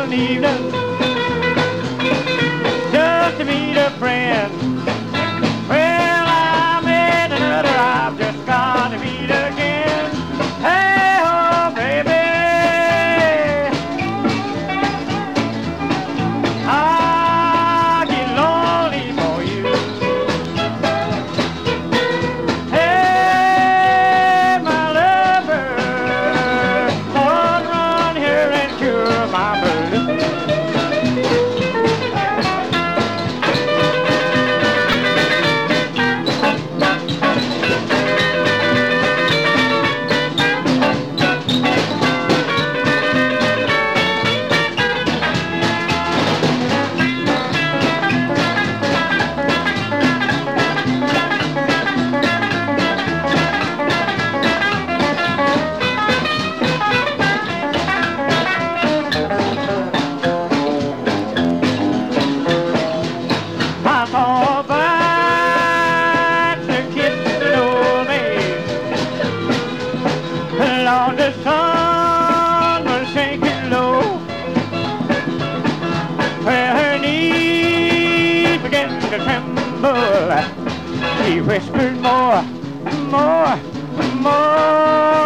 one evening just to meet a friend. Well, I met another I've just got to meet again. Hey, oh, baby, I get lonely for you. Hey, my lover, come run here and cure my blues. I saw birds that kissed an old maid. Lord, the sun was sinking low, where her knees began to tremble. She whispered more, more, more.